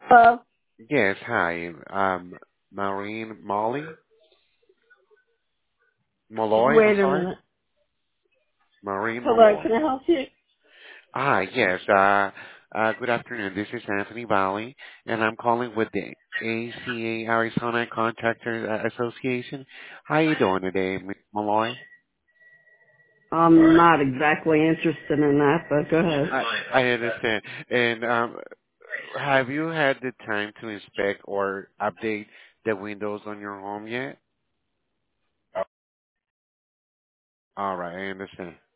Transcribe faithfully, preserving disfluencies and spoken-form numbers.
Uh, Yes, hi. Um, Maureen Molly? Molloy, I'm wait a sorry? minute. Maureen Hello, Molloy. can I help you? Ah, yes. Uh, uh, good afternoon. This is Anthony Valley, and I'm calling with the A C A Arizona Contractor uh, Association. How you doing today, Miz Molloy? I'm not exactly interested in that, but go ahead. I, I understand. And um, have you had the time to inspect or update the windows on your home yet? All right, I understand.